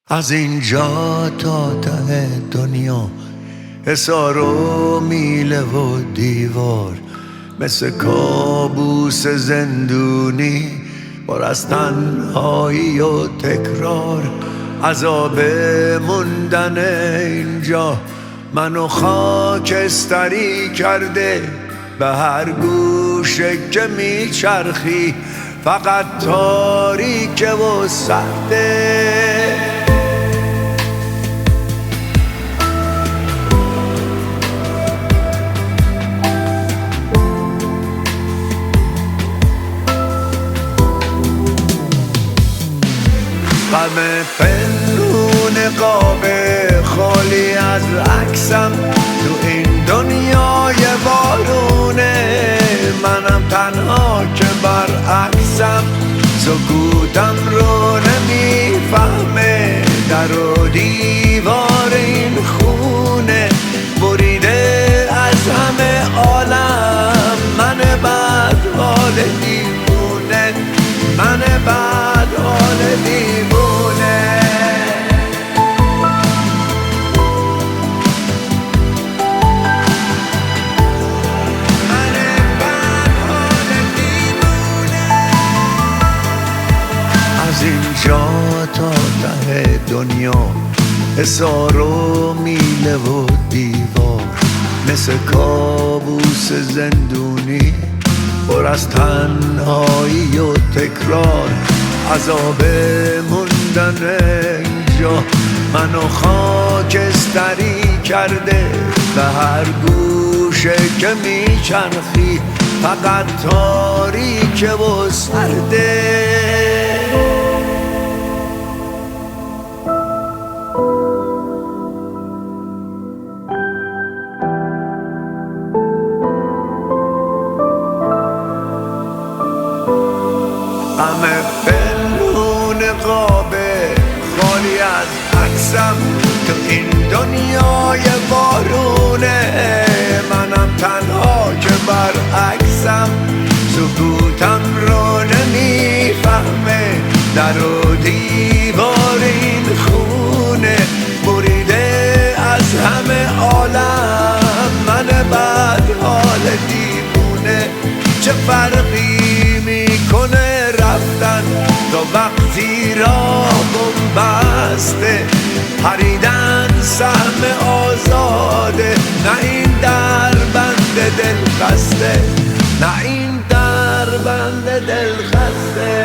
از اینجا تا ته دنیا حصار و میله و دیوار مثل کابوس زندونی پر از تنهایی و تکرار. عذاب موندن اینجا منو خاکستری کرده، به هر گوشه که میچرخی فقط تاریکه و سرده. غم پنهون قاب خالی از عکسم تو این دنیای بارونه، منم تنها که برعکسم، سکوتم رو نمیفهمه، در و دیوار این خونه بریده از همه عالم. من بد حال دیوونه، من بد حال دیوونه. از اینجا تا ته دنیا حصار و میله و دیوار مثل کابوس زندونی پر از تنهایی و تکرار. عذاب موندن اینجا منو خاکستری کرده، به هر گوشه که میچرخی فقط تاریکه و سرده. غم پنهون قاب خالی از عکسم تو این دنیای بارونه، منم تنها که برعکسم، سکوتم رو نمیفهمه، در و دیوار این خونه بریده از همه عالم. من بد حال دیوونه، چه فرقی میکنه رفتن تا وقتی راه بسته، پریدن سهم آزاده، نه این در بند دل خسته، نه این در بند دل خسته.